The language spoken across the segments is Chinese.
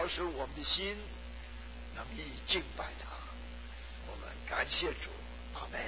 使我们的心能以敬拜他。我们感谢主，阿们。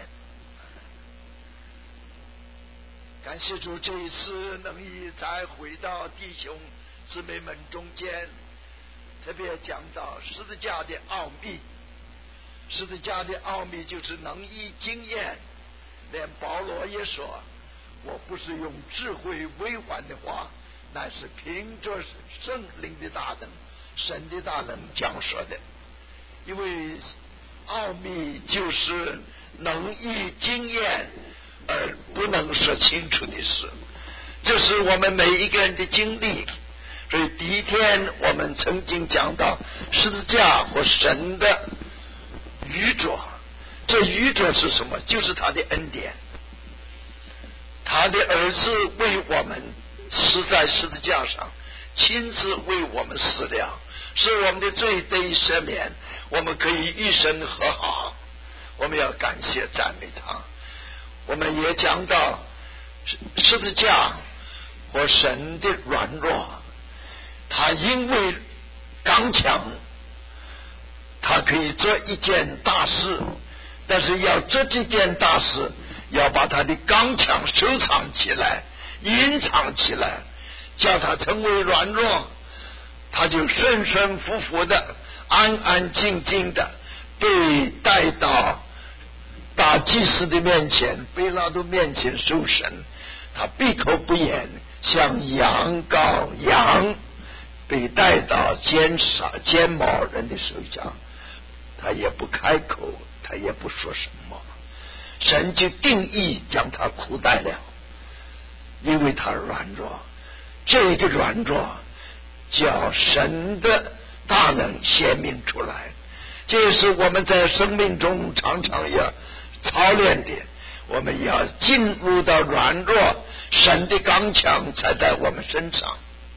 感谢主，这一次能以再回到弟兄姊妹们中间，特别讲到十字架的奥秘。十字架的奥秘就是能以经验，连保罗也说，我不是用智慧委婉的话，乃是凭着圣灵的大能，神的大能讲说的。因为奥秘就是能以经验而不能说清楚的事，这是我们每一个人的经历。所以第一天我们曾经讲到十字架和神的愚拙，这愚拙是什么？就是他的恩典，他的儿子为我们死在十字架上，亲自为我们死了，使我们的罪得以赦免，我们可以与神和好。我们要感谢赞美他。我们也讲到十字架和神的软弱，他因为刚强，他可以做一件大事，但是要做这件大事，要把他的刚强收藏起来，隐藏起来，叫他成为软弱，他就顺顺服服的，安安静静的被带到大祭司的面前，贝拉多面前受审，他闭口不言，像羊羔羊被带到监毛人的手下，他也不开口，他也不说什么。神就定义将他苦待了，因为他软弱。这个软弱叫神的大能显明出来，这也是我们在生命中常常要操练的。我们要进入到软弱，神的刚强才在我们身上。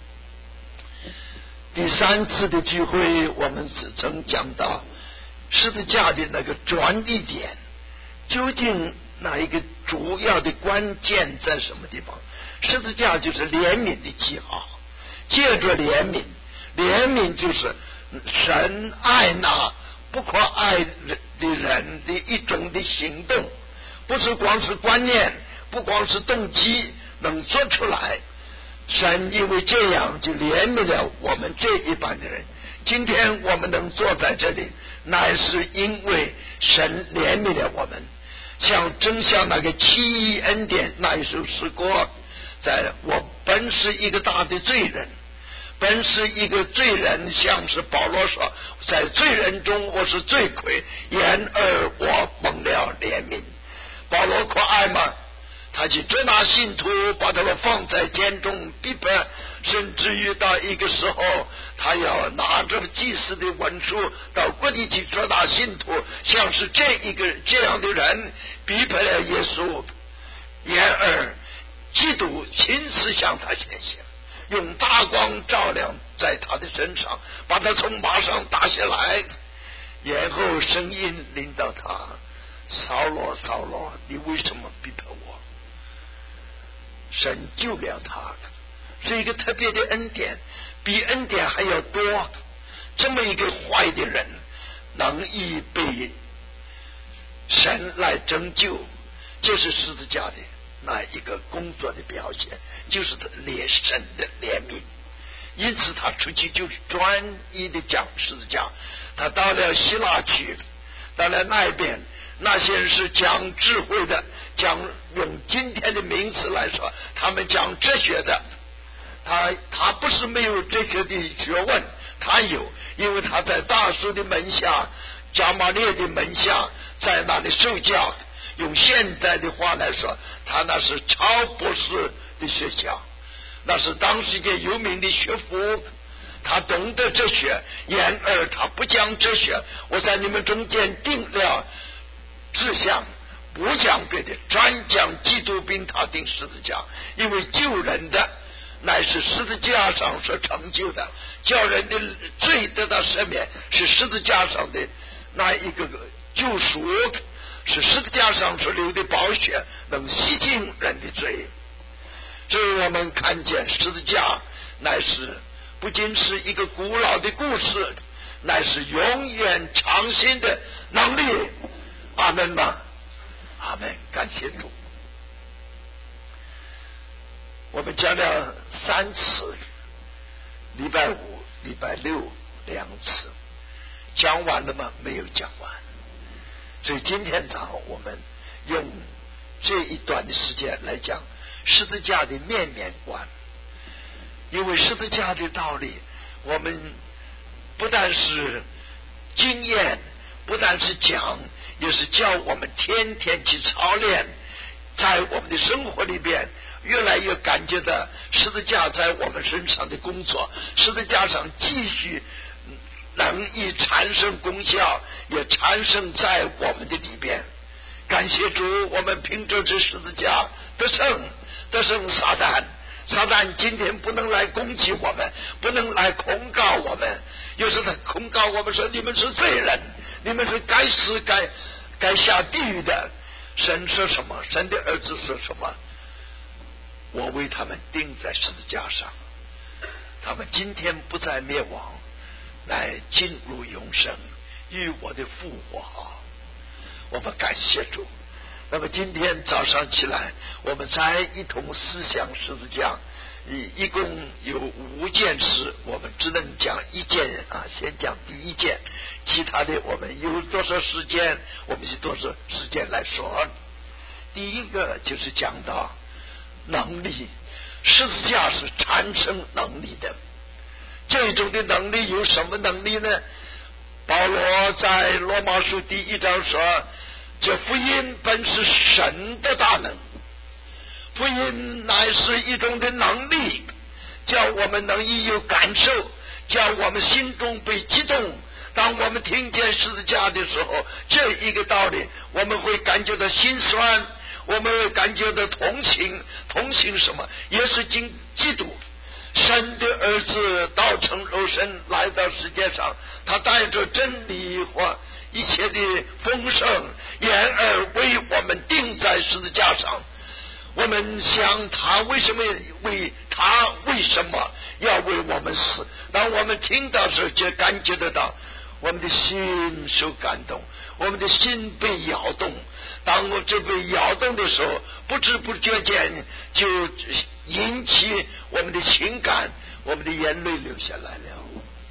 第三次的聚会，我们只曾讲到十字架的那个转捩点，究竟那一个主要的关键在什么地方？十字架就是怜悯的记号，借着怜悯就是神爱那不可爱的人的一种的行动，不是光是观念，不光是动机能做出来。神因为这样就怜悯了我们这一般的人。今天我们能坐在这里，乃是因为神怜悯了我们。正像那个奇异恩典那一首诗歌，我本是一个大的罪人，像是保罗说，在罪人中我是罪魁，然而我蒙了怜悯。保罗可爱吗？他去捉拿信徒，把他们放在监中逼迫，甚至于到一个时候，他要拿着祭司的文书到各地去捉拿信徒，像是这样的人逼迫了耶稣。然而基督亲自向他显现，用大光照亮在他的身上，把他从马上打下来，然后声音领导他：扫罗扫罗，你为什么逼迫我？神救了他，是一个特别的恩典，比恩典还要多。这么一个坏的人能以被神来拯救，这是十字架的那一个工作的表现，就是他神的怜悯。因此他出去就专一的讲十字架。他到了希腊去，到了那边，那些人是讲智慧的，用今天的名词来说，他们讲哲学的。他不是没有哲学的学问，他有，因为他在大叔的门下，加马列的门下，在那里受教。用现在的话来说，他那是超博士的学校，那是当时间有名的学府。他懂得哲学，然而他不讲哲学。我在你们中间定了志向，不讲别的，专讲基督并他定十字架，因为救人的乃是十字架上所成就的，叫人的罪得到赦免，是十字架上的那一个救赎，是十字架上所流的宝血能洗净人的罪。所以我们看见十字架乃是不仅是一个古老的故事，乃是永远长新的能力。阿门吗？阿门！感谢主。我们讲了3次，礼拜5、礼拜62次，讲完了吗？没有讲完。所以今天早上我们用这一段的时间来讲十字架的面面观。因为十字架的道理，我们不但是经验，不但是讲，也是叫我们天天去操练，在我们的生活里边越来越感觉到十字架在我们身上的工作，十字架上继续能以产生功效，也产生在我们的里边。感谢主，我们凭着这十字架得胜撒旦。撒旦今天不能来攻击我们，不能来控告我们。有时他控告我们说，你们是罪人，你们是该死该下地狱的。神说什么？神的儿子说什么？我为他们钉在十字架上，他们今天不再灭亡，来进入永生，与我的复活。我们感谢主。那么今天早上起来，我们再一同思想十字架，一共有5件事，我们只能讲1件先讲第1件，其他的我们有多少时间，我们就多少时间来说。第一个就是讲到能力，十字架是产生能力的。这种的能力有什么能力呢？保罗在罗马书第1章说，这福音本是神的大能，福音乃是一种的能力，叫我们能有感受，叫我们心中被激动。当我们听见十字架的时候，这一个道理我们会感觉到心酸，我们会感觉到同情什么？也是基督神的儿子道成肉身来到世界上，他带着真理和一切的丰盛，然而为我们钉在十字架上。我们想他为什么要为我们死？当我们听到时，就感觉得到我们的心受感动，我们的心被摇动。当我这被摇动的时候，不知不觉间就引起我们的情感，我们的眼泪流下来了。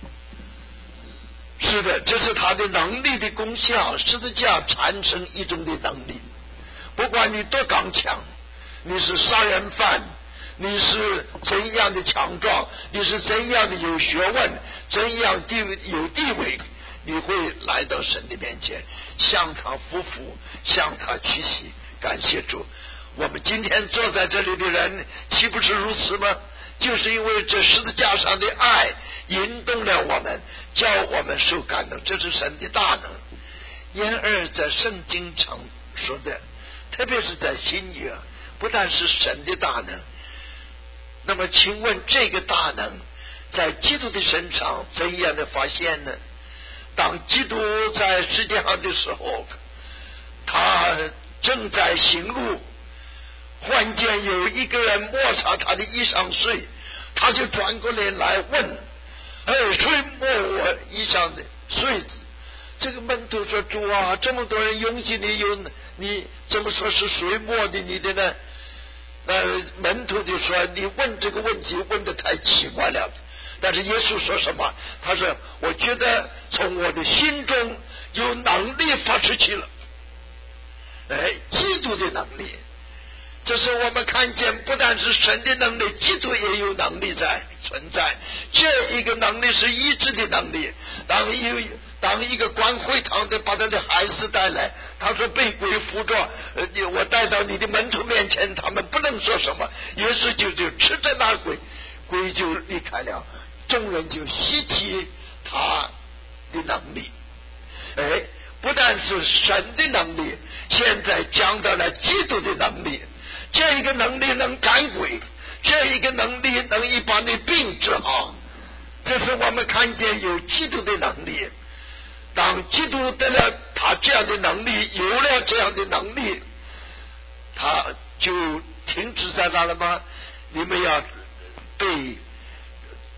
是的，这是他的能力的功效。十字架产生一种的能力，不管你多刚强，你是杀人犯，你是怎样的强壮，你是怎样的有学问，怎样有地位，你会来到神的面前，向他匍匐，向他屈膝。感谢主，我们今天坐在这里的人岂不是如此吗？就是因为这十字架上的爱引动了我们，叫我们受感动，这是神的大能。然而在圣经上说的，特别是在新约，不但是神的大能，那么请问这个大能在基督的身上怎样的发现呢？当基督在世界上的时候，他正在行路，忽然间有一个人摩擦他的衣裳穗，他就转过来问，谁摸我衣裳的穗子？这个门徒说，主啊，这么多人拥挤你怎么说是谁摸的你的呢？门徒就说，你问这个问题问得太奇怪了。但是耶稣说什么？他说，我觉得从我的心中有能力发出去了。基督的能力，这是我们看见，不但是神的能力，基督也有能力存在。这一个能力是医治的能力。当一个管会堂的把他的孩子带来，他说被鬼附着，我带到你的门徒面前，他们不能说什么，耶稣就吃着那鬼就离开了，众人就稀奇他的能力。不但是神的能力，现在讲到了基督的能力。这一个能力能赶鬼，这一个能力能以把你病治好，这是我们看见有基督的能力。当基督得了他这样的能力，有了这样的能力，他就停止在那了吗？你们要被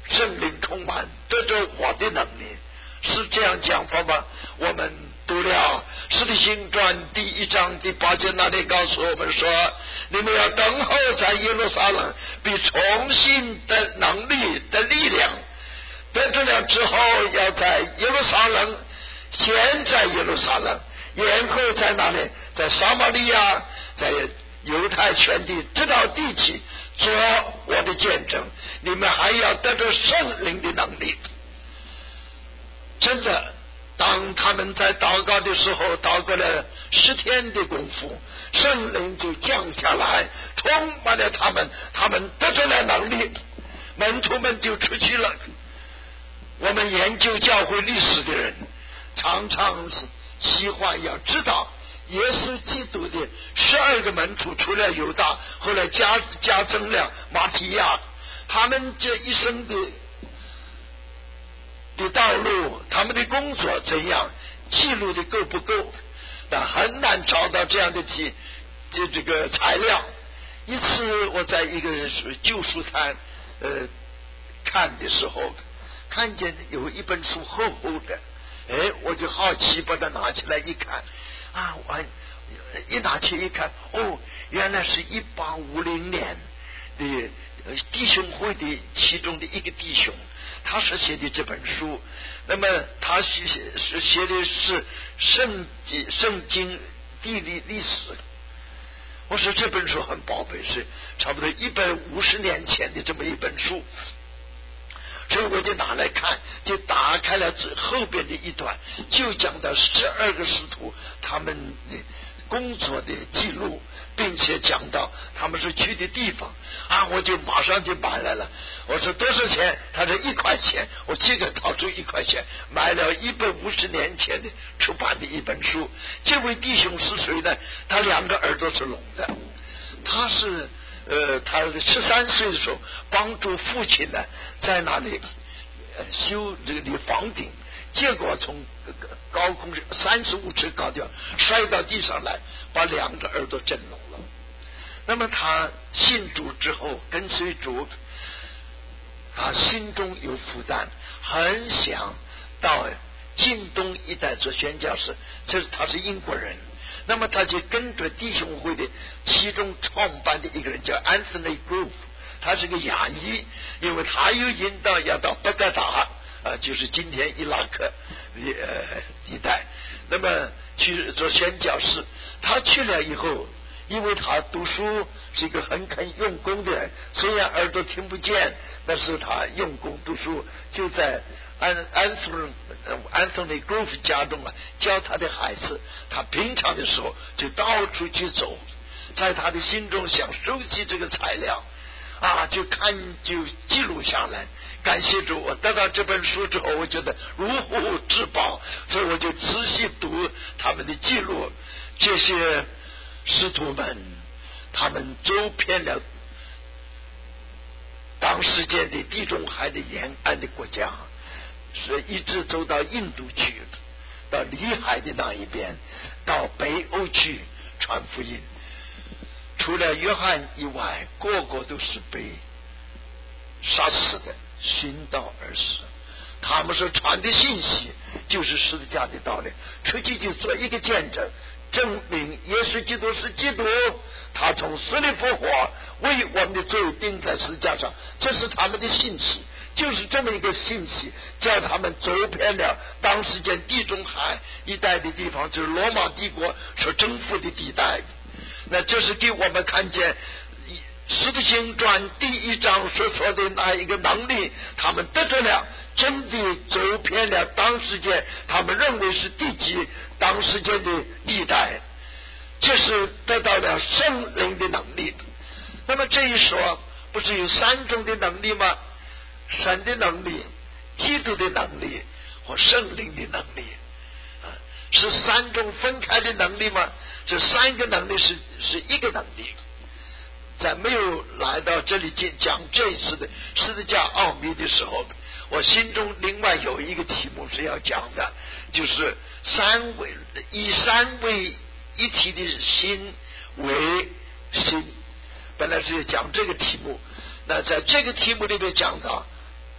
圣灵充满，得着我的能力，是这样讲法吗？我们读了《使徒行传》第1章第8节，那里告诉我们说，你们要等候在耶路撒冷被重新的能力的力量，得着了之后，要在耶路撒冷，先在耶路撒冷，然后在哪里？在撒玛利亚，在犹太全地，直到地极，做我的见证。你们还要得着圣灵的能力。真的，当他们在祷告的时候，祷告了10天的功夫，圣灵就降下来，充满了他们，他们得着了能力，门徒们就出去了。我们研究教会历史的人，常常喜欢要知道耶稣基督的12个门徒，除了犹大，后来加增了马提亚，他们这一生的道路，他们的工作怎样，记录的够不够？那很难找到这样的这个材料。一次我在一个旧书摊看的时候，看见有一本书厚厚的，我就好奇把它拿起来一看，我一拿去一看，原来是1850年的弟兄会的其中的一个弟兄，他是写的这本书。那么他写的是圣经地理历史。我说这本书很宝贝，是差不多150年前的这么一本书，所以我就拿来看，就打开了后边的一段，就讲到12个使徒他们的工作的记录，并且讲到他们是去的地方我就马上就买来了。我说多少钱？他说1块钱。我这个掏出1块钱，买了150年前的出版的一本书。这位弟兄是谁呢？他2个耳朵是聋的，他是他13岁的时候帮助父亲呢在那里修这个房顶，结果从高空35尺高掉摔到地上来，把2个耳朵震聋了。那么他信主之后跟随主，他心中有负担，很想到近东一带做宣教士，他是英国人。那么他就跟着弟兄会的其中创办的一个人叫 Anthony Grove， 他是个亚裔，因为他有引导要到巴格达就是今天伊拉克一带，那么去做宣教士。他去了以后，因为他读书是一个很肯用功的人，虽然耳朵听不见，但是他用功读书，就在Anthony Grove 家中教他的孩子。他平常的时候就到处去走，在他的心中想收集这个材料就记录下来。感谢主，我得到这本书之后，我觉得如获至宝，所以我就仔细读他们的记录。这些使徒们，他们走遍了当时间的地中海的沿岸的国家，是一直走到印度去，到里海的那一边，到北欧去传福音。除了约翰以外，个个都是被杀死的，殉道而死。他们所传的信息就是十字架的道理，出去就做一个见证，证明耶稣基督是基督，他从死里复活，为我们的罪钉在十字架上，这是他们的信息。就是这么一个信息，叫他们走遍了当时间地中海一带的地方，就是罗马帝国所征服的地带。那这是给我们看见使徒行传第1章所说的那一个能力，他们得着了，真的走遍了当时间他们认为是地级当时间的地带，这是得到了圣灵的能力。那么这一说，不是有3种的能力吗？神的能力、基督的能力和圣灵的能力是3种分开的能力吗？这3个能力是一个能力。在没有来到这里讲这一次的十字架奥秘的时候，我心中另外有一个题目是要讲的，就是以3位一体的心为心。本来是讲这个题目，那在这个题目里面讲到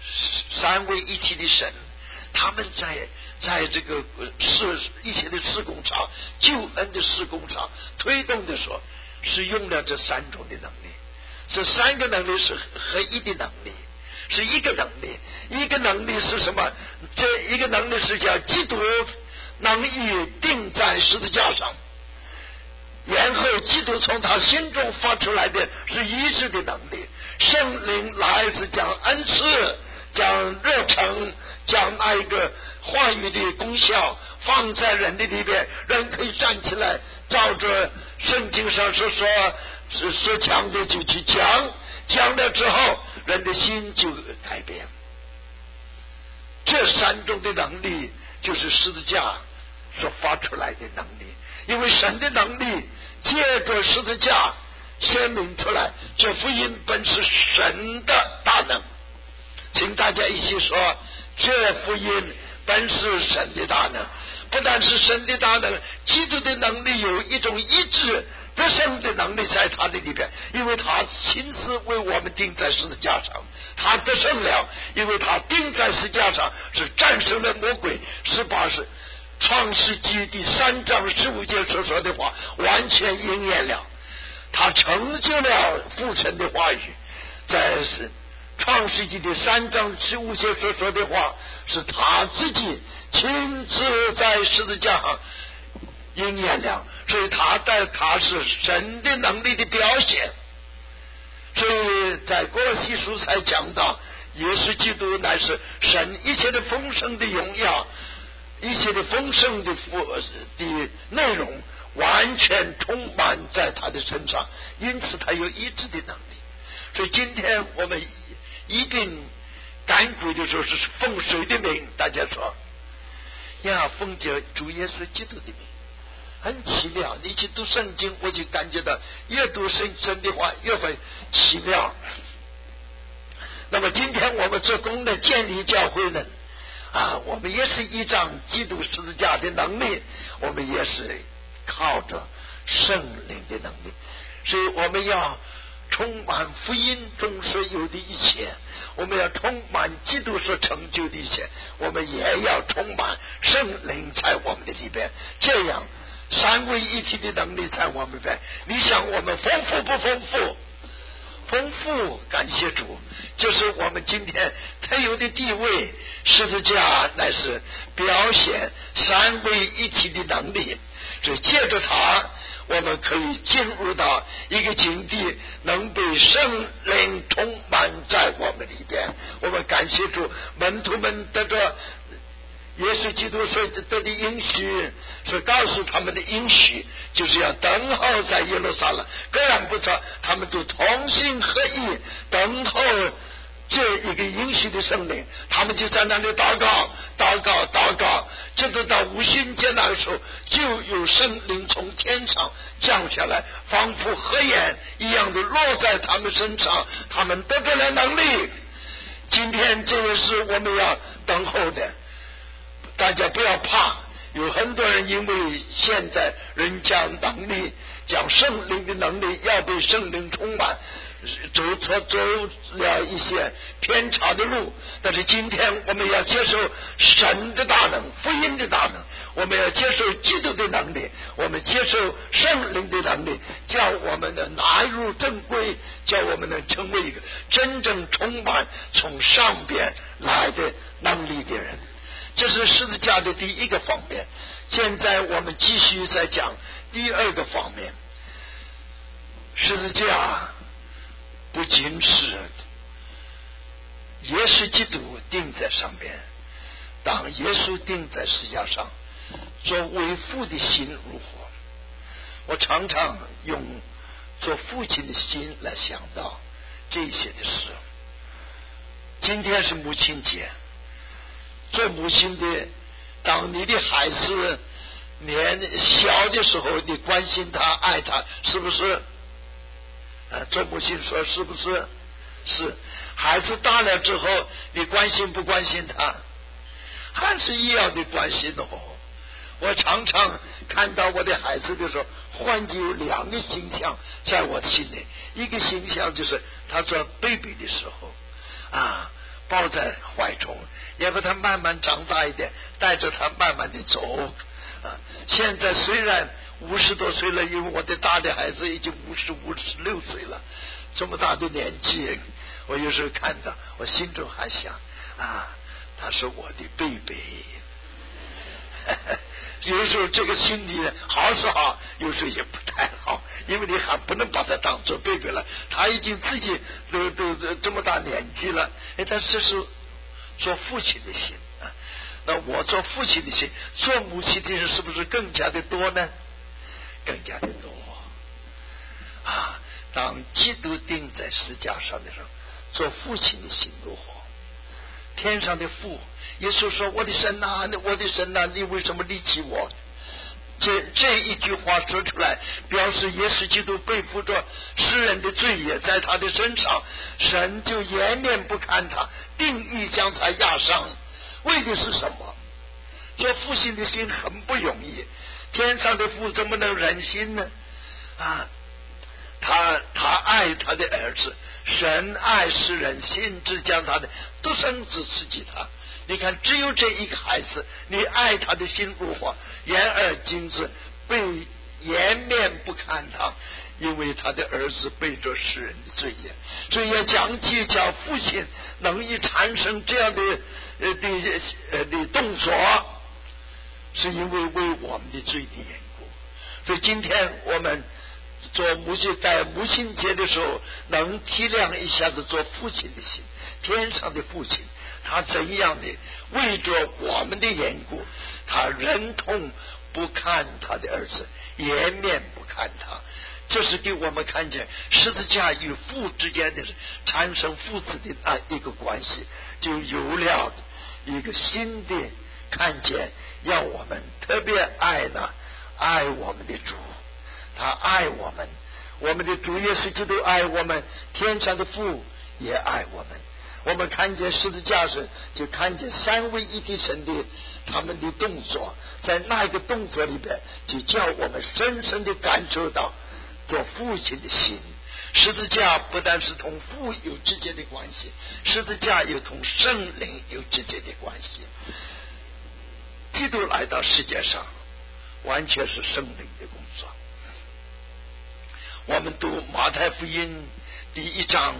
三位一体的神，他们在这个一切的事工上，救恩的事工上推动的时候，是用了这三种的能力。这三个能力是合一的能力，是一个能力。一个能力是什么？这一个能力是叫基督能以钉在十字架上，然后基督从他心中发出来的是医治的能力。圣灵来是将恩赐、将热诚、将那一个话语的功效放在人的里边，人可以站起来，照着圣经上所说讲的就去讲了之后，人的心就改变。这三种的能力就是十字架所发出来的能力，因为神的能力借着十字架显明出来，这福音本是神的大能。请大家一起说，这福音本是神的大能。不但是神的大能，基督的能力有一种医治得胜的能力在他的里边，因为他亲自为我们钉在十字架上，他得胜了，因为他钉在十字架上是战胜了魔鬼。18是创世纪第3章15节所说的话完全应验了，他成就了父神的话语。在创世纪的3章15节所说的话是他自己亲自在十字架上应验了，所以他是神的能力的表现。所以在哥罗西书才讲到，耶稣基督乃是神一切的丰盛的荣耀，一切的丰盛的内容完全充满在他的身上，因此他有医治的能力。所以今天我们一定赶鬼的时候是奉谁的名？大家说呀，奉着主耶稣基督的名。很奇妙，你去读圣经，我就感觉到越读神的话越会奇妙。那么今天我们做工的建立教会呢，我们也是依仗基督十字架的能力，我们也是靠着圣灵的能力，所以我们要充满福音中所有的一切，我们要充满基督所成就的一切，我们也要充满圣灵在我们的里边，这样三位一体的能力在我们里边。你想我们丰富不丰富？丰富，感谢主，就是我们今天特有的地位。十字架乃是表现三位一体的能力，所以借着它我们可以进入到一个境地，能被圣灵充满在我们里边。我们感谢主，门徒们得着耶稣基督所得的应许，所告诉他们的应许，就是要等候在耶路撒冷。各然不错，他们都同心合意等候这一个应许的圣灵，他们就在那里祷告，直到五旬节那个时候，就有圣灵从天上降下来，仿佛河眼一样的落在他们身上，他们得到了能力。今天这个是我们要等候的，大家不要怕。有很多人因为现在人讲能力，讲圣灵的能力，要被圣灵充满，走了一些偏差的路。但是今天我们要接受神的大能，福音的大能，我们要接受基督的能力，我们接受圣灵的能力，叫我们能纳入正规，叫我们能成为一个真正充满从上边来的能力的人。这是十字架的第一个方面。现在我们继续再讲第二个方面。十字架不仅是耶稣基督钉在上边，当耶稣钉在十字架上，做为父的心如火。我常常用做父亲的心来想到这些的事。今天是母亲节，做母亲的，当你的孩子年小的时候，你关心他爱他，是不是？做母亲说是不是？是。孩子大了之后，你关心不关心他？还是一样的关心哦。我常常看到我的孩子的时候，换有两个形象在我的心里。一个形象就是他做 baby 的时候抱在怀中，然后他慢慢长大一点，带着他慢慢的走。现在虽然50多岁了，因为我的大的孩子已经56岁了，这么大的年纪，我有时候看到，我心中还想他是我的贝贝。有时候这个心里好是好，有时候也不太好，因为你还不能把他当做贝贝了，他已经自己都这么大年纪了。但是这是做父亲的心那我做父亲的心，做母亲的人是不是更加的多呢？更加的多当基督钉在十字架上的时候，做父亲的心如何？天上的父，耶稣说：“我的神啊，我的神啊，你为什么离弃我？”这一句话说出来，表示耶稣基督背负着世人的罪业在他的身上，神就颜面不看他，定义将他压伤。为的是什么？做父亲的心很不容易，天上的父怎么能忍心呢？他爱他的儿子，神爱世人，心只将他的独生子赐给他。你看，只有这一个孩子，你爱他的心如火，眼耳睛子被颜面不看他，因为他的儿子背着世人的罪业。所以要讲起叫父亲能以产生这样的动作，是因为为我们的罪的缘故。所以今天我们做母亲，在母亲节的时候，能体谅一下子做父亲的心，天上的父亲他怎样的为着我们的缘故，他忍痛不看他的儿子，颜面不看他。这是给我们看见十字架与父之间的产生父子的一个关系，就有了一个新的看见，让我们特别爱我们的主，他爱我们，我们的主耶稣基督爱我们，天上的父也爱我们。我们看见十字架时，就看见三位一体神的他们的动作，在那一个动作里边，就叫我们深深的感受到做父亲的心。十字架不但是同父有直接的关系，十字架又同圣灵有直接的关系。基督来到世界上，完全是圣灵的工作。我们读马太福音第1章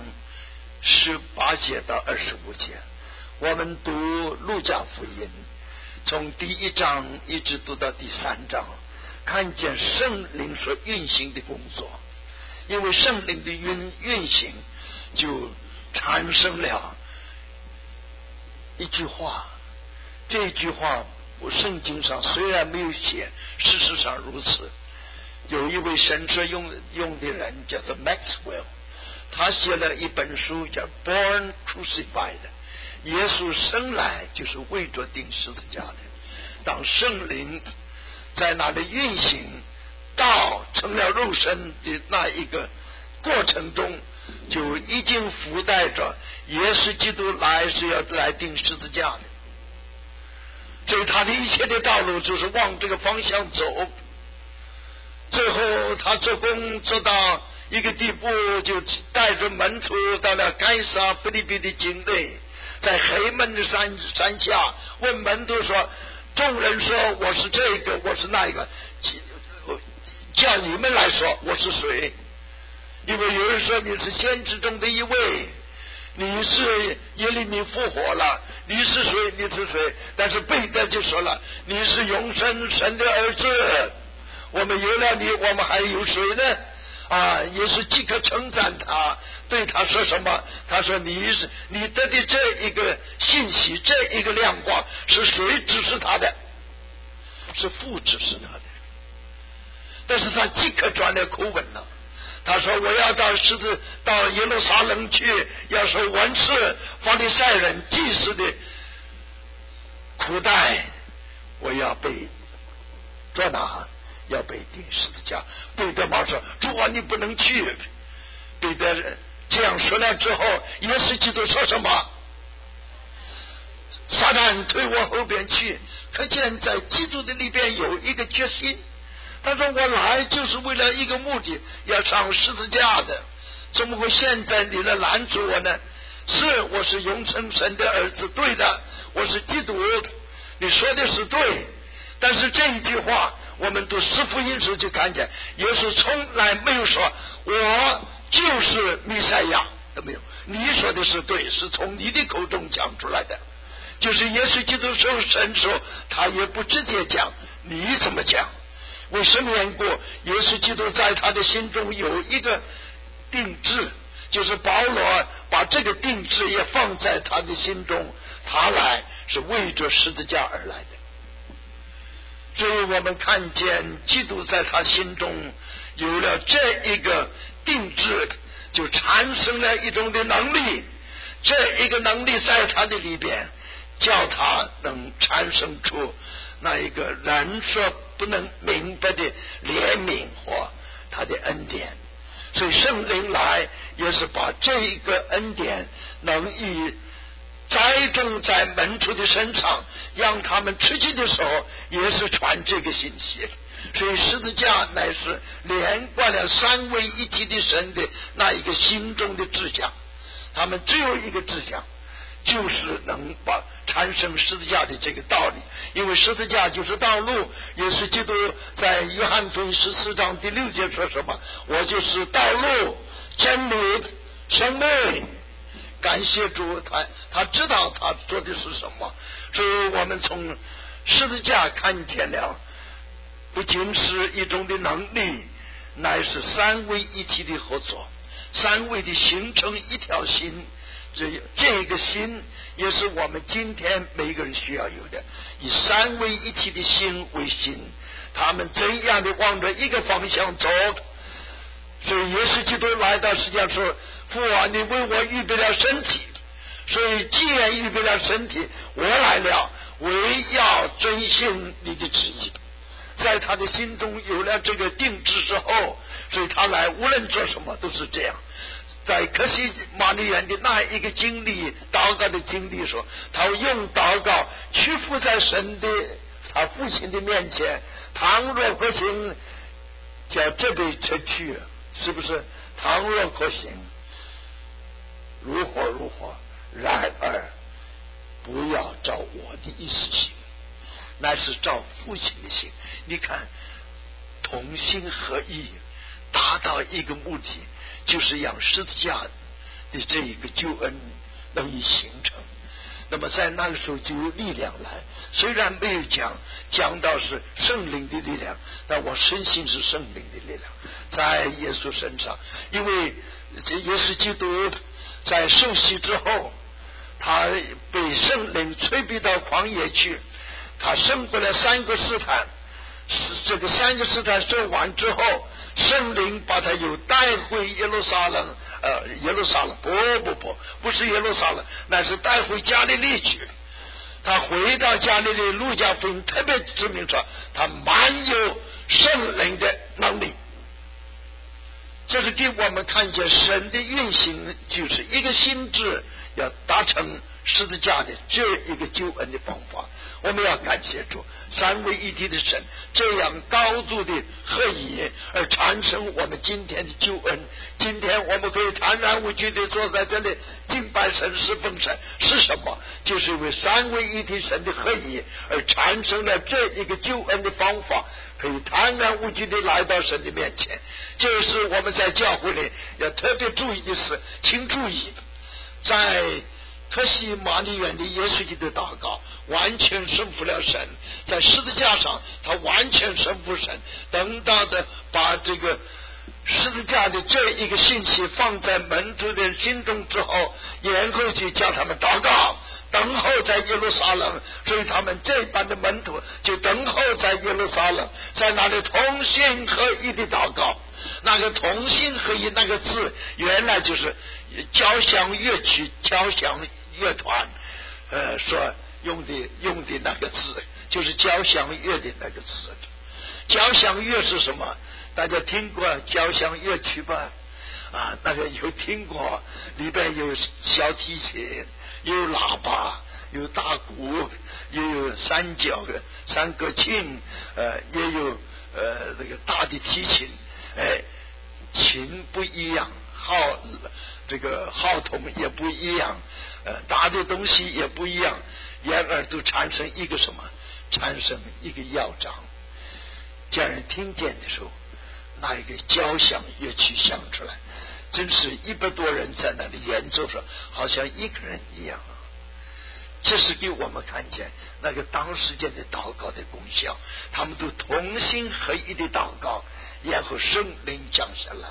18节到25节，我们读路加福音从第1章一直读到第3章，看见圣灵所运行的工作。因为圣灵的运行，就产生了一句话，这句话圣经上虽然没有写，事实上如此。有一位神学用的人叫做 Maxwell， 他写了一本书叫 Born Crucified， 耶稣生来就是为着钉十字架的。当圣灵在那里运行到成了肉身的那一个过程中，就已经附带着耶稣基督来是要来钉十字架的。所以他的一切的道路就是往这个方向走。最后他做工做到一个地步，就带着门徒到了该撒腓立比的境内，在黑门的山下问门徒说，众人说我是这个，我是那个，叫你们来说我是谁？因为有人说你是先知中的一位，你是耶利米复活了，你是谁？你是谁？但是彼得就说了，你是永生神的儿子，我们有了你，我们还有谁呢？也是即刻称赞他，对他说什么？他说你得的这一个信息，这一个亮光是谁指示他的？是父指示他的。但是他即刻转了口吻了，他说我要到耶路撒冷去，要受文士法利赛人祭司的苦待，我要被捉拿，要被钉十字架。彼得马说，主啊，你不能去。彼得这样说了之后，耶稣基督说什么？撒旦推我后边去。可见在基督的里边有一个决心，他说我来就是为了一个目的，要上十字架的，怎么会现在你来拦住我呢？ 是我是永生神的儿子，对的，我是基督，你说的是对。但是这一句话我们读四福音时就看见耶稣从来没有说我就是弥赛亚，都没有。你说的是对，是从你的口中讲出来的。就是耶稣基督受神说他也不直接讲，你怎么讲？为什么缘故？耶稣基督在他的心中有一个定制，就是保罗把这个定制也放在他的心中，他来是为着十字架而来的。所以我们看见基督在他心中有了这一个定制，就产生了一种的能力，这一个能力在他的里边，叫他能产生出那一个人所不能明白的怜悯或他的恩典。所以圣灵来也是把这一个恩典能以栽种在门徒的身上，让他们出去的时候也是传这个信息。所以十字架乃是连贯了三位一体的神的那一个心中的志向，他们只有一个志向，就是能把产生十字架的这个道理。因为十字架就是道路，也是基督在约翰福音14章第6节说什么？我就是道路、真理、生命。感谢主，他知道他做的是什么。所以我们从十字架看见了，不仅是一种的能力，乃是三位一体的合作，三位的形成一条心。这个心也是我们今天每个人需要有的，以三位一体的心为心，他们怎样的往着一个方向走。所以耶稣基督来到世界上说，父啊，你为我预备了身体，所以既然预备了身体，我来了，唯要遵行你的旨意。在他的心中有了这个定制之后，所以他来无论做什么都是这样。在可西马尼园的那一个经历，祷告的经历说，他用祷告屈服在神的他父亲的面前，倘若可行，叫这杯撤去，是不是？倘若可行，如何如何，然而不要照我的意思行，乃是照父亲的行。你看，同心合意，达到一个目的，就是让十字架的这一个救恩能以形成。那么在那个时候就有力量来，虽然没有讲到是圣灵的力量，但我深信是圣灵的力量在耶稣身上。因为这耶稣基督在受洗之后，他被圣灵催逼到旷野去，他胜过了3个试探，这个3个试探受完之后，圣灵把他又带回耶路撒冷，不是耶路撒冷，乃是带回加利利去。他回到加利利，路加福音特别指明说，他满有圣灵的能力。这是给我们看见神的运行，就是一个心智要达成十字架的这一个救恩的方法。我们要感谢主，三位一体的神这样高度的合一，而产生我们今天的救恩。今天我们可以坦然无惧的坐在这里敬拜神、侍奉神，是什么？就是因为三位一体神的合一而产生了这一个救恩的方法，可以坦然无惧的来到神的面前。这是我们在教会里要特别注意的事。请注意，在可西马尼园的耶稣基督祷告完全顺服了神，在十字架上他完全顺服神。等到的把这个十字架的这一个信息放在门徒的心中之后，然后就叫他们祷告，等候在耶路撒冷。所以他们这班的门徒就等候在耶路撒冷，在那里同心合一的祷告。那个同心合一那个字，原来就是交响乐曲、交响乐团所用的那个字，就是交响乐的那个字。交响乐是什么？大家听过交响乐曲吧？大家有听过，里边有小提琴，有喇叭，有大鼓，也有三角的三角琴，也有那个大的提琴。琴不一样， 号筒也不一样，打的东西也不一样，然而都产生一个什么？产生一个要章，叫人听见的时候，那一个交响乐曲响出来，真是100多人在那里演奏着，好像一个人一样。这是给我们看见那个当时间的祷告的功效，他们都同心合一的祷告，然后圣灵降下来。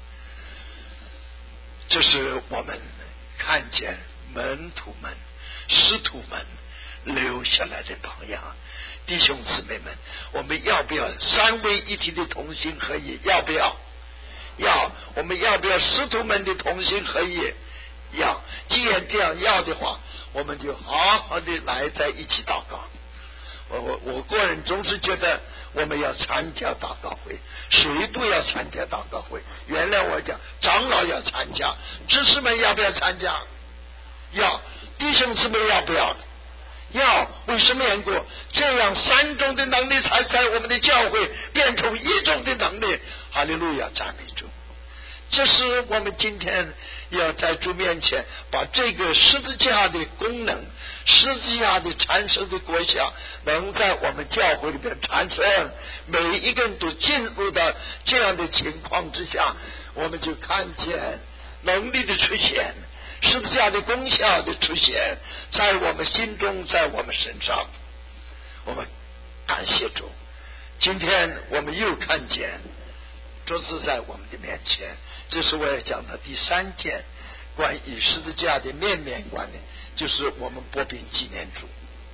这是我们看见门徒们、师徒们留下来的榜样。弟兄姊妹们，我们要不要三位一体的同心合一？要不要？要。我们要不要师徒们的同心合一？要。既然这样要的话，我们就好好的来在一起祷告。我个人总是觉得我们要参加祷告会，谁都要参加祷告会。原来我讲长老要参加，执事们要不要参加？要。弟兄姊妹要不要？要。为什么缘故？这样3种的能力才在我们的教会变成1种的能力。哈利路亚，赞美主。这是我们今天要在主面前把这个十字架的功能、十字架的产生的果效能在我们教会里面产生，每一个人都进入到这样的情况之下，我们就看见能力的出现，十字架的功效的出现在我们心中，在我们身上。我们感谢主，今天我们又看见这是在我们的面前。这是我要讲的第3件关于十字架的面观的，就是我们擘饼纪念主。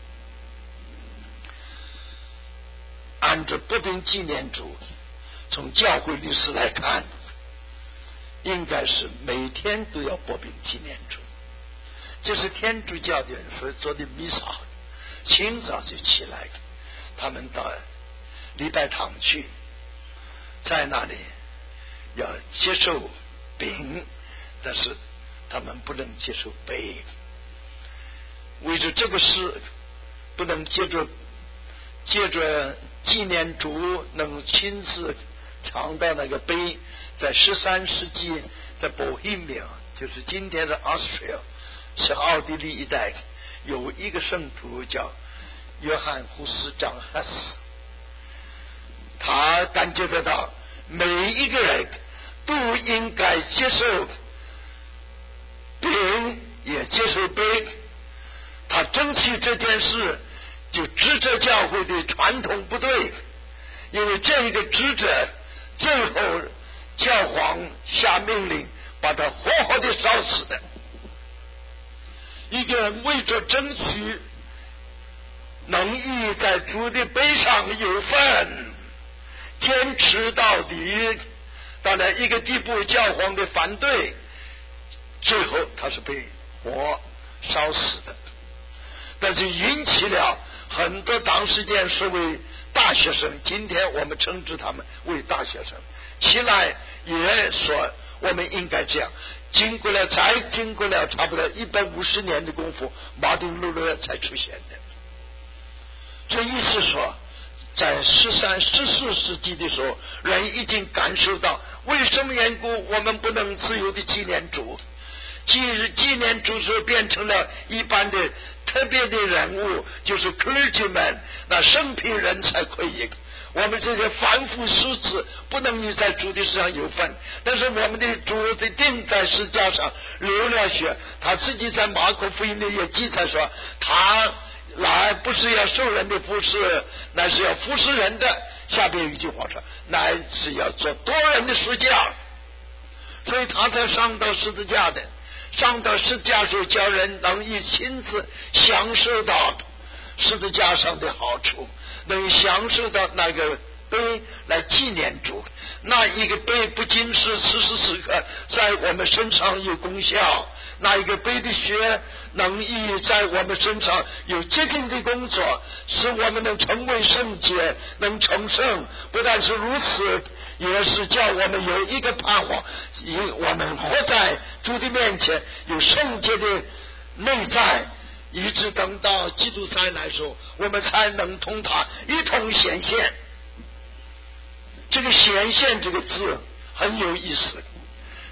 按照擘饼纪念主，从教会历史来看，应该是每天都要擘饼纪念主。这是天主教的人所做的弥撒，清早就起来，他们到礼拜堂去，在那里要接受饼，但是他们不能接受杯。为着这个事，不能接着纪念主能亲自尝到那个杯。在13世纪，在 Bohemia， 就是今天的 Austria， 是奥地利一带，有一个圣徒叫约翰胡斯长 Hus， 他感觉得到每一个人都应该接受饼，也接受杯。他争取这件事，就指责教会的传统不对，因为这一个指责，最后教皇下命令把他活活的烧死的。一个人为着争取能与在主的杯上有份，坚持到底，到了一个地步，教皇的反对，最后他是被活烧死的。但是引起了很多当时间是为大学生，今天我们称之他们为大学生起来，也说我们应该这样。经过了差不多150年的功夫，马丁路德才出现的。这意思说，在13、14世纪的时候，人已经感受到为什么缘故我们不能自由的纪念主。纪念主时变成了一般的特别的人物，就是 clergyman， 那圣品人才可以。我们这些凡夫俗子不能你在主的事上有份，但是我们的主的定在十字架上流了血，他自己在马可福音里也记载说，他来不是要受人的服侍，乃是要服侍人的。下边有一句话说，乃是要做多人的书架，所以他才上到十字架的。上到十字架时候，叫人能以亲自享受到十字架上的好处，能享受到那个杯来纪念主。那一个杯不仅是此时此刻在我们身上有功效，那一个杯的血能以在我们身上有洁净的工作，使我们能成为圣洁，能成圣。不但是如此，也是叫我们有一个盼望，我们活在主的面前有圣洁的内在，一直等到基督再来的时候，我们才能同他一同显现。这个显现这个字很有意思，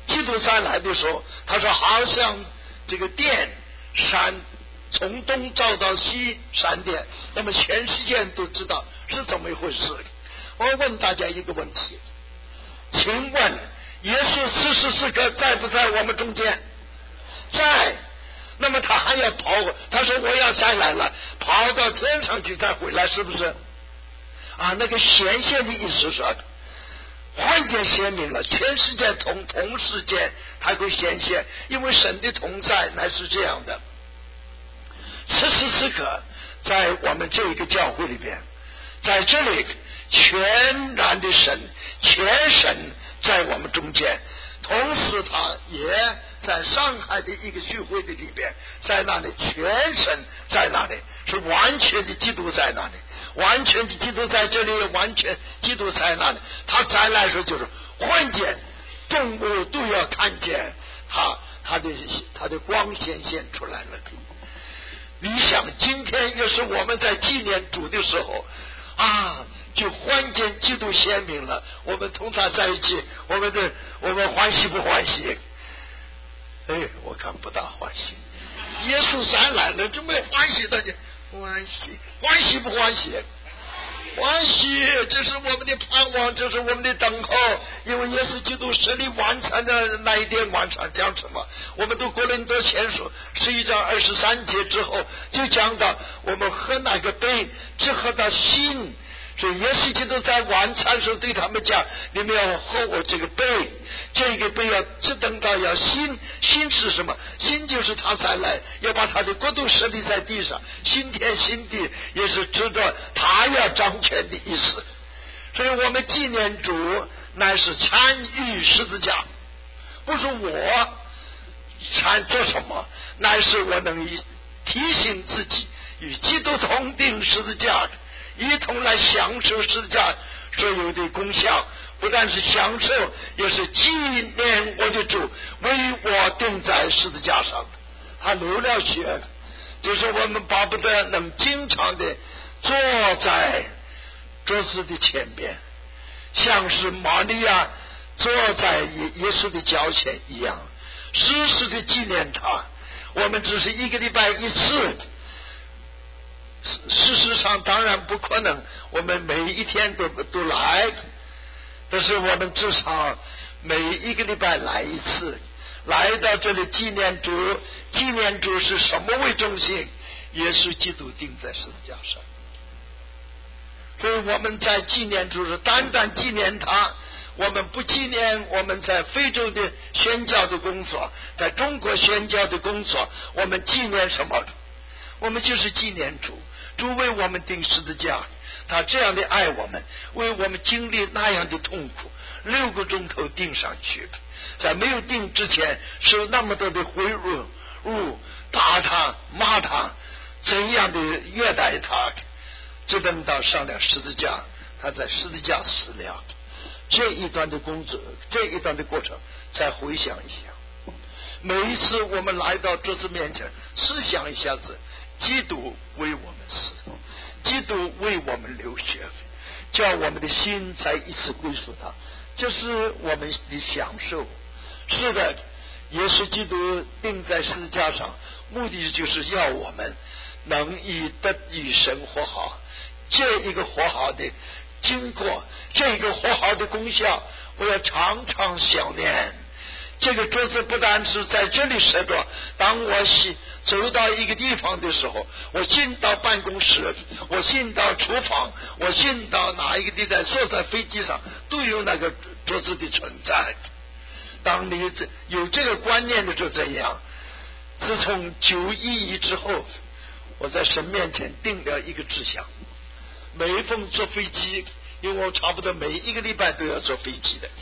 基督再来的时候，他说好像这个电闪从东照到西闪电，那么全世界人都知道是怎么一回事。我问大家一个问题，请问耶稣此时此刻在不在我们中间？在。那么他还要跑，他说我要再来了，跑到天上去再回来，是不是啊？那个显现的意思是幻见显明了，全世界同时间它会显现，因为神的同在乃是这样的。此时此刻在我们这一个教会里边，在这里全然的神，全神在我们中间，同时他也在上海的一个聚会的里边，在那里全神在那里，是完全的基督在那里，完全的基督在这里，完全基督在那里。他再来说就是幻见，动物都要看见他的光显现出来了。你想今天又是我们在纪念主的时候啊，就欢见基督显明了，我们同他在一起，我们欢喜不欢喜？我看不大欢喜。耶稣再来了，就没欢喜的，欢喜不欢喜？欢喜，这是我们的盼望，这是我们的等候。因为耶稣基督设立完成的那一天晚上讲什么？我们读哥林多前书11章23节之后，就讲到我们喝那个杯，只喝到心。所以耶稣基督在晚餐时候对他们讲，你们要喝我这个杯，这个杯要只等到要心是什么？心就是他再来要把他的国度设立在地上，新天新地也是指着他要掌权的意思。所以我们纪念主乃是参与十字架，不是我做什么，乃是我能提醒自己与基督同定十字架，一同来享受十字架所有的功效，不但是享受，也是纪念我的主为我钉在十字架上，他流了血，就是我们巴不得能经常的坐在桌子的前边，像是玛利亚坐在耶稣的脚前一样，时时的纪念他。我们只是一个礼拜一次，事实上当然不可能我们每一天都来，但是我们至少每一个礼拜来一次，来到这里纪念主。纪念主是什么为中心？耶稣基督钉在十字架上。所以我们在纪念主是单单纪念他，我们不纪念我们在非洲的宣教的工作，在中国宣教的工作，我们纪念什么？我们就是纪念主为我们钉十字架，他这样的爱我们，为我们经历那样的痛苦，6个钟头钉上去，在没有钉之前受那么多的侮辱，打他骂他，怎样的虐待他，直等到上了十字架，他在十字架死了。这一段的工作，这一段的过程再回想一下，每一次我们来到这次面前，思想一下子，基督为我们死，基督为我们流血，叫我们的心再一次归属他，这是我们的享受。是的，耶稣基督钉在十字架上，目的就是要我们能与神和好，这一个和好的经过，这个和好的功效，我要常常想念。这个桌子不但是在这里设着，当我走到一个地方的时候，我进到办公室，我进到厨房，我进到哪一个地带，坐在飞机上，都有那个桌子的存在。当你有这个观念的就这样。自从911之后，我在神面前定了一个志向，每一逢坐飞机，因为我差不多每一个礼拜都要坐飞机的，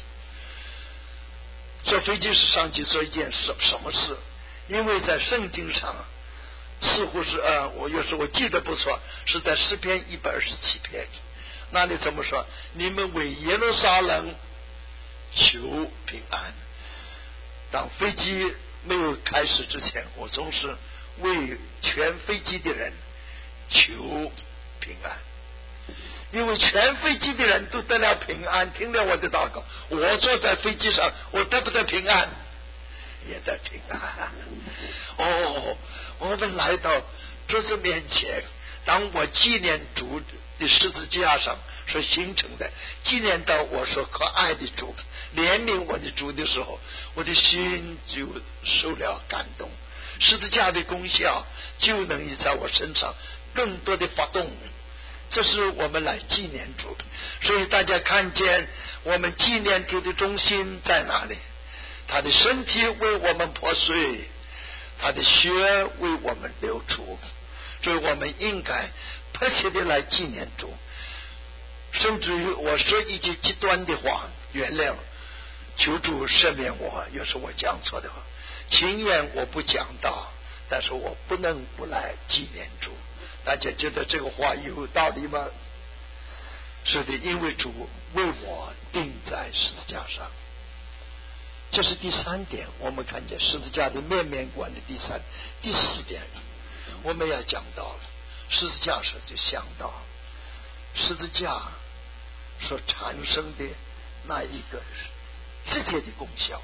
坐飞机是上去做一件什么事？因为在圣经上似乎是我有时候我记得不错，是在诗篇127篇，那里怎么说？你们为耶路撒冷求平安。当飞机没有开始之前，我总是为全飞机的人求平安。 因为全飞机的人都得了平安，听了我的祷告。我坐在飞机上，我得不得平安？也得平安。我们来到主子面前，当我纪念主的十字架上所形成的，纪念到我所可爱的主，怜悯我的主的时候，我的心就受了感动。十字架的功效就能在我身上更多的发动。这是我们来纪念主，所以大家看见我们纪念主的中心在哪里？他的身体为我们破碎，他的血为我们流出，所以我们应该迫切的来纪念主。甚至于我说一句极端的话，原谅，求主赦免我，要是我讲错的话，情愿我不讲道，但是我不能不来纪念主。大家觉得这个话有道理吗？是的，因为主为我钉在十字架上。这是第三点，我们看见十字架的面面观的第四点，我们要讲到了十字架上就想到十字架所产生的那一个直接的功效，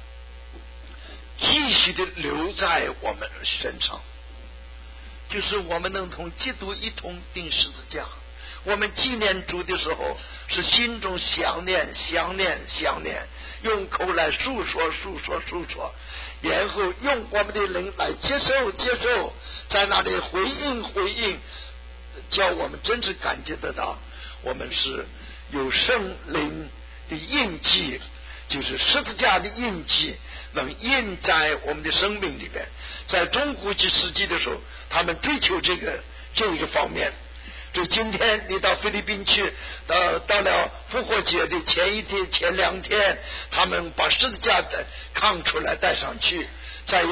继续的留在我们身上，就是我们能同基督一同钉十字架。我们纪念主的时候，是心中想念，用口来诉说，然后用我们的灵来接受，在那里回应，叫我们真正感觉得到，我们是有圣灵的印记，就是十字架的印记，能印在我们的生命里边。在中古世纪的时候，他们追求这个方面。就今天你到菲律宾去，到了复活节的前一天、前2天，他们把十字架扛出来带上去。在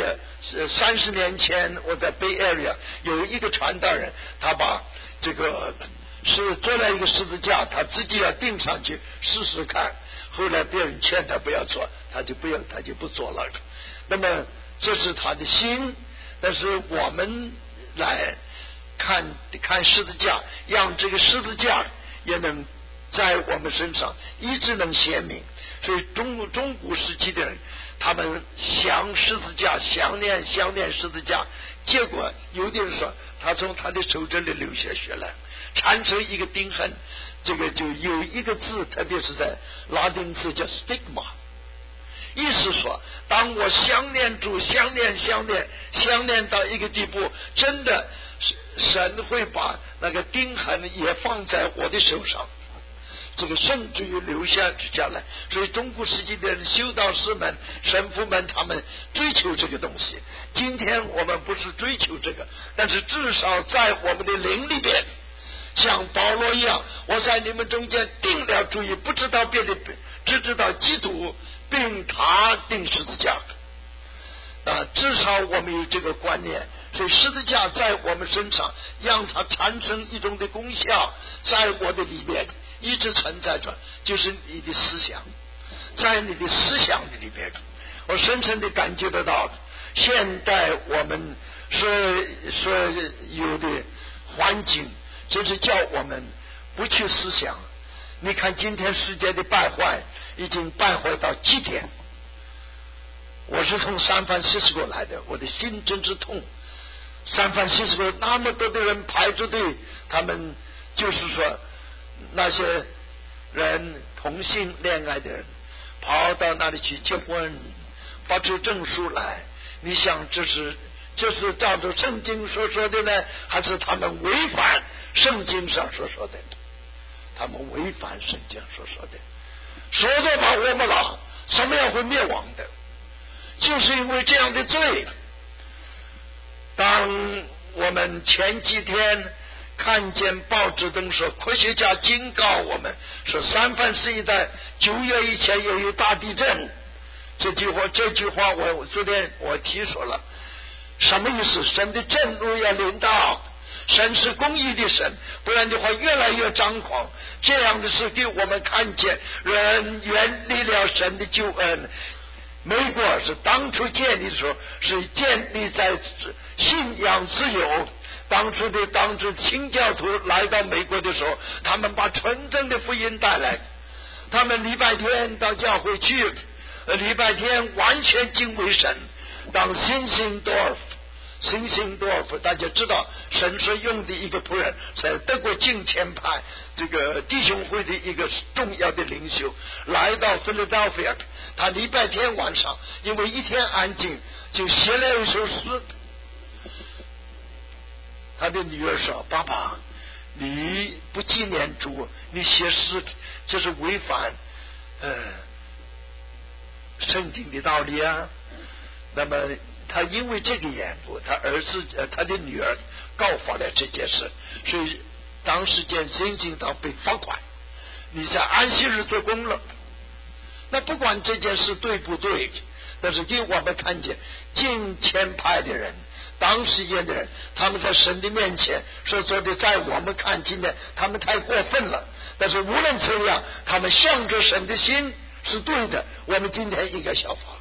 30年前，我在 Bay Area 有一个传道人，他把这个是做了一个十字架，他自己要钉上去试试看。后来别人劝他不要做，他就不做了。那么这是他的心，但是我们来看十字架，让这个十字架也能在我们身上一直能显明。所以中古时期的人，他们想十字架，想念十字架，结果有的人说他从他的手这里流下血来，产生一个钉痕。这个就有一个字，特别是在拉丁字叫 stigma， 意思说当我想念主，想念到一个地步，真的神会把那个钉痕也放在我的手上，这个甚至于留下来。所以中古世纪的人，修道士们、神父们，他们追求这个东西。今天我们不是追求这个，但是至少在我们的灵里边，像保罗一样，我在你们中间定了主意，不知道别的，只知道基督并他钉十字架。至少我们有这个观念。所以十字架在我们身上，让它产生一种的功效，在我的里面一直存在着，就是你的思想。在你的思想的里边，我深深的感觉得到，现代我们所有的环境，就是叫我们不去思想。你看今天世界的败坏已经败坏到极点。我是从三藩市过来的，我的心真是痛。三藩市那么多的人排着队，他们就是说那些人同性恋爱的人跑到那里去结婚，发出证书来。你想这是照着圣经所说的呢，还是他们违反圣经上所说的？他们违反圣经所说的，说着把我们了什么样会灭亡的，就是因为这样的罪。当我们前几天看见报纸登说，科学家警告我们说三藩市一带9月以前也有大地震，这句话我昨天我提说了，什么意思？神的震怒要临到，神是公义的神，不然的话越来越张狂。这样的事给我们看见人远离了神的救恩。美国是当初建立的时候是建立在信仰自由， 当时清教徒来到美国的时候，他们把纯正的福音带来，他们礼拜天到教会去，礼拜天完全敬畏神。当辛辛多尔夫大家知道神是用的一个仆人，在德国敬虔派这个弟兄会的一个重要的领袖，来到菲拉德菲亚，他礼拜天晚上因为一天安静，就写了一首诗。他的女儿说：爸爸，你不纪念主，你写诗，这是违反圣经的道理啊。那么他因为这个缘故，他的女儿告发了这件事，所以当时间真经堂被罚款，你在安息日做工了。那不管这件事对不对，但是给我们看见敬虔派的人，当时间的人，他们在神的面前所做的，在我们看今天他们太过分了，但是无论怎样，他们向着神的心是对的，我们今天应该效法。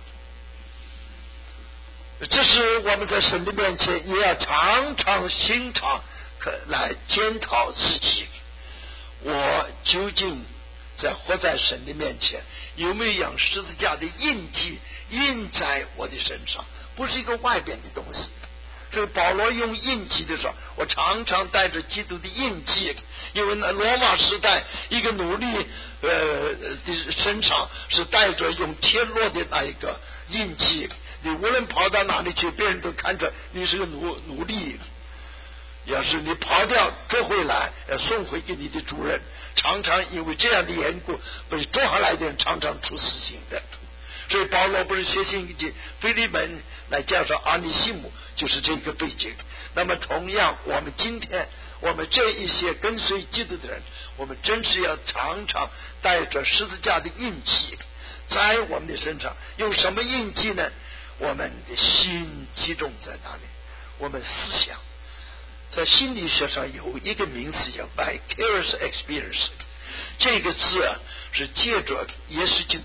这是我们在神的面前也要常常心常来检讨自己，我究竟在活在神的面前有没有让十字架的印记印在我的身上，不是一个外边的东西。所以保罗用印记的时候，我常常带着基督的印记，因为罗马时代一个奴隶的身上是带着用铁烙的那一个印记，你无论跑到哪里去，别人都看着你是个奴隶。要是你跑掉捉回来，送回给你的主人，常常因为这样的缘故，被捉下来的人常常处死刑的。所以保罗不是写信给腓利门来介绍阿尼西姆，就是这个背景。那么同样，我们今天我们这一些跟随基督的人，我们真是要常常带着十字架的印记在我们的身上。用什么印记呢？我们的心集中在哪里？我们思想。在心理学上有一个名词叫 vicarious experience， 这个字是借着耶稣基督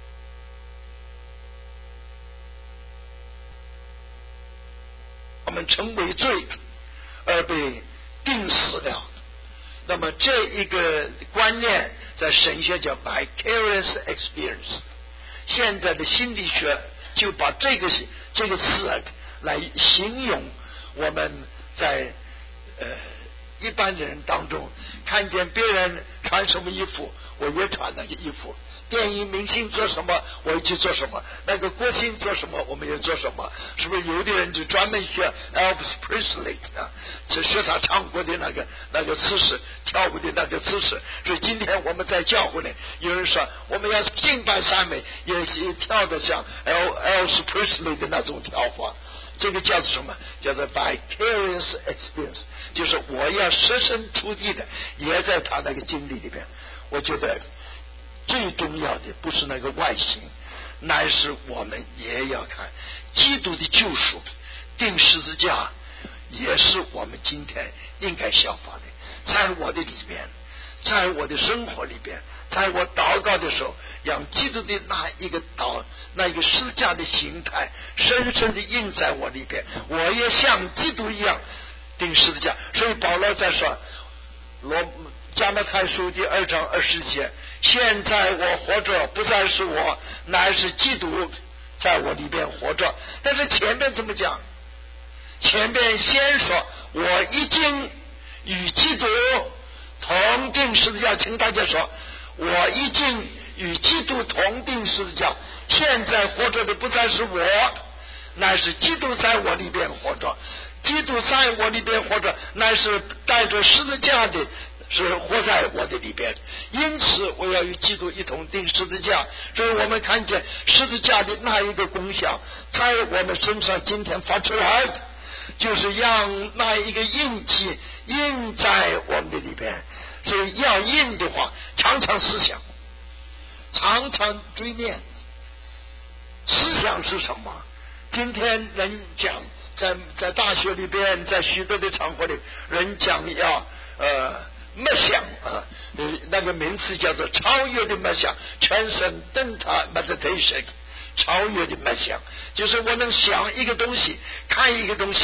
我们成为罪而被定死了。那么这一个观念在神学叫 vicarious experience。现在的心理学就把这个词来形容我们在一般的人当中，看见别人穿什么衣服，我也穿那个衣服；电影明星做什么，我也去做什么；那个歌星做什么，我们也做什么。是不是有的人就专门学 Elvis Presley 啊，就学他唱歌的那个姿势，跳舞的那个姿势。所以今天我们在教会里，有人说我们要敬拜赞美，也跳得像 Elvis Presley 的那种跳法。这个叫做什么？叫做 vicarious experience， 就是我要设身处地的也在他那个经历里边。我觉得最重要的不是那个外形，乃是我们也要看基督的救赎，钉十字架也是我们今天应该效法的。在我的里边，在我的生活里边，在我祷告的时候，让基督的那一个十字架的形态深深的印在我里边，我也像基督一样钉十字架。所以保罗在说加拉太书第2章20节，现在我活着不再是我，乃是基督在我里边活着。但是前面怎么讲？前面先说我已经与基督同钉十字架，请大家说我已经与基督同钉十字架，现在活着的不再是我，乃是基督在我里边活着。基督在我里边活着，乃是带着十字架的，是活在我的里边。因此我要与基督一同钉十字架。所以我们看见十字架的那一个功效在我们身上今天发出来，就是让那一个印记印在我们的里边。所以要印的话，常常思想，常常追念。思想是什么？今天人讲在大学里边，在许多的场合里，人讲要默想那个名词叫做超越的默想 transcendental meditation。超越的默想就是我能想一个东西，看一个东西，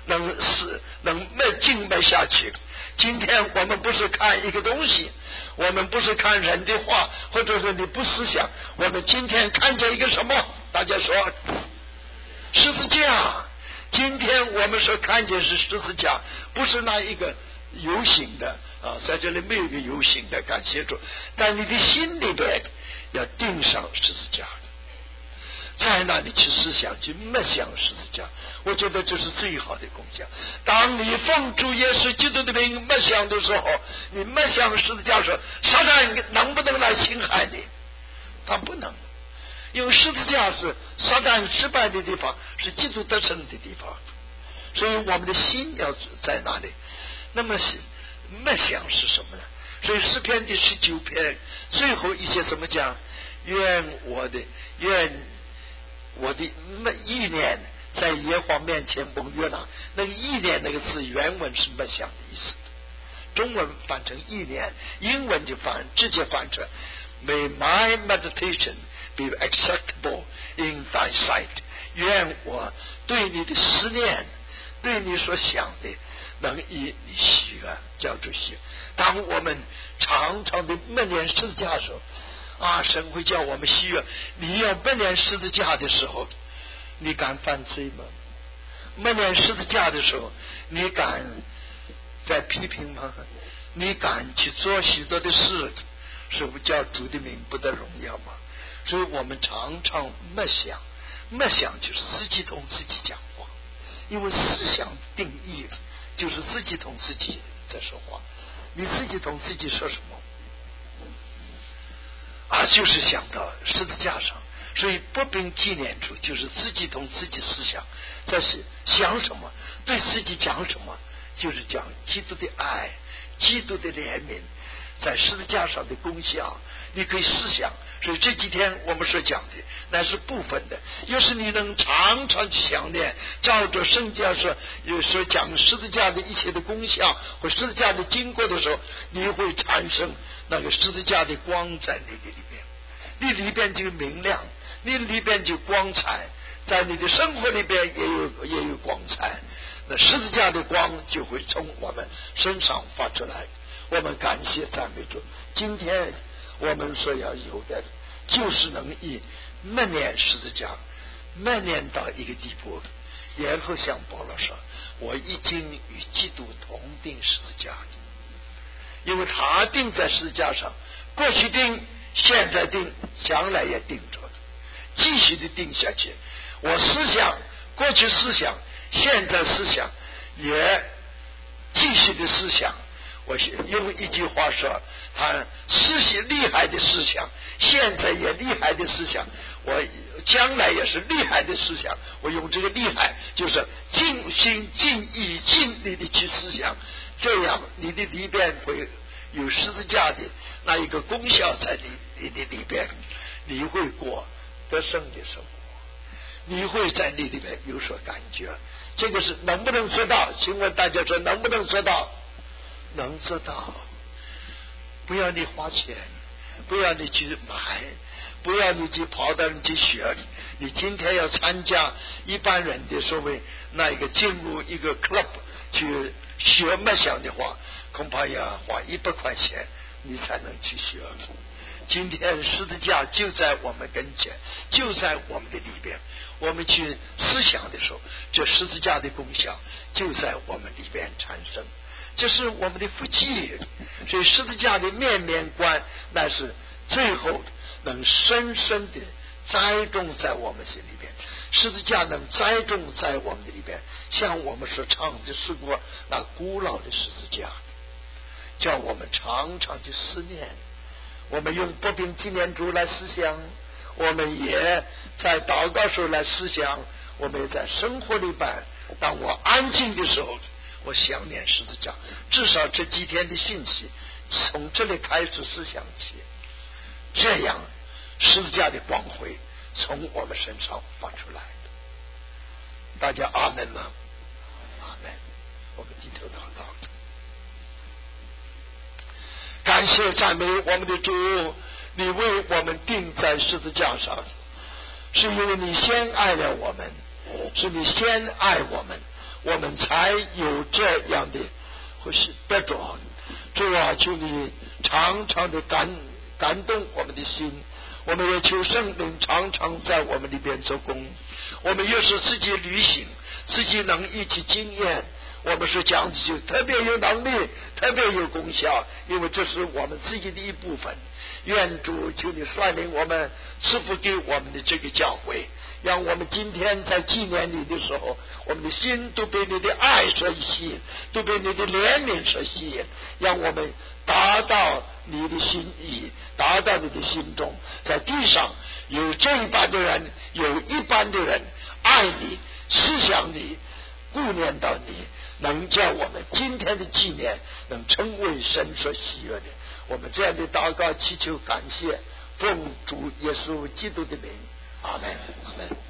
能静默下去。今天我们不是看一个东西，我们不是看人的话，或者是你不思想，我们今天看见一个什么？大家说十字架。今天我们所看见是十字架，不是那一个有形的在这里没有一个有形的，感谢主，但你的心里边要钉上十字架的，在那里去思想，去默想十字架。我觉得这是最好的功效。当你奉主耶稣基督的名默想的时候，你默想十字架时，撒旦能不能来侵害你？他不能，因为十字架是撒旦失败的地方，是基督得胜的地方，所以我们的心要在那里。那么默想是什么呢？所以诗篇第19篇最后一节怎么讲？愿我的意念在耶和华面前蒙悦纳。那个意念那个字原文是默想的意思，中文翻成意念，英文就直接翻成 May my meditation be acceptable in thy sight。 愿我对你的思念，对你所想的能以你喜悦，叫做喜悦。当我们常常的默念十字架的时候神会叫我们喜悦。你要默念十字架的时候，你敢犯罪吗？默念十字架的时候，你敢在批评吗？你敢去做许多的事，是不叫主的名不得荣耀吗？所以我们常常默想，默想就是自己同自己讲话，因为思想定义就是自己同自己在说话。你自己同自己说什么就是想到十字架上。所以不并纪念主，就是自己同自己思想，这是想什么对自己讲什么，就是讲基督的爱，基督的怜悯，在十字架上的功效，你可以思想。所以这几天我们所讲的那是部分的，要是你能常常去想念，照着圣经上有所讲十字架的一切的功效和十字架的经过的时候，你会产生那个十字架的光在你的里面，你里边就明亮，你里边就光彩，在你的生活里边也有光彩，那十字架的光就会从我们身上发出来。我们感谢赞美主，今天我们所要有的就是能以默念十字架，默念到一个地步，然后像保罗说，我已经与基督同定十字架，因为他定在十字架上，过去定，现在定，将来也定着，继续的定下去。我思想，过去思想，现在思想，也继续的思想。我用一句话说，他思想厉害的思想，现在也厉害的思想，我将来也是厉害的思想。我用这个厉害，就是尽心尽意尽力的去思想，这样你的里边会有十字架的那一个功效在你的里边，你会过得胜的生活，你会在你里边有所感觉。这个是能不能做到？请问大家说能不能做到？能做到。不要你花钱，不要你去买，不要你去跑到你去学。你今天要参加一般人的所谓那一个进入一个 club 去学默想的话，恐怕要花100块钱你才能去学。今天十字架就在我们跟前，就在我们的里边，我们去思想的时候，这十字架的功效就在我们里边产生，这是我们的福气。所以十字架的面面观，那是最后能深深的栽种在我们心里边。十字架能栽种在我们的里边，像我们所唱的诗歌，那古老的十字架，叫我们常常去思念。我们用不并纪念主来思想，我们也在祷告时候来思想，我们也在生活里边，当我安静的时候，我想念十字架。至少这几天的信息从这里开始思想起，这样十字架的光辉从我们身上发出来的。大家阿门吗？阿门。我们低头祷告。感谢赞美我们的主，你为我们钉在十字架上，是因为你先爱了我们，是你先爱我们， 我们才有这样的或是得着。主啊，求你常常的感动我们的心，我们也求圣灵常常在我们里边做工。我们越是自己旅行，自己能一起经验，我们是讲的就特别有能力，特别有功效，因为这是我们自己的一部分。愿主求你率领我们，赐福给我们的这个教会，让我们今天在纪念你的时候，我们的心都被你的爱所吸引，都被你的怜悯所吸引，让我们达到你的心意，达到你的心中。在地上有这一般的人，有一般的人爱你，思想你，顾念到你，能叫我们今天的纪念能成为神所喜悦的。我们这样的祷告祈求感谢，奉主耶稣基督的名，阿们，阿们。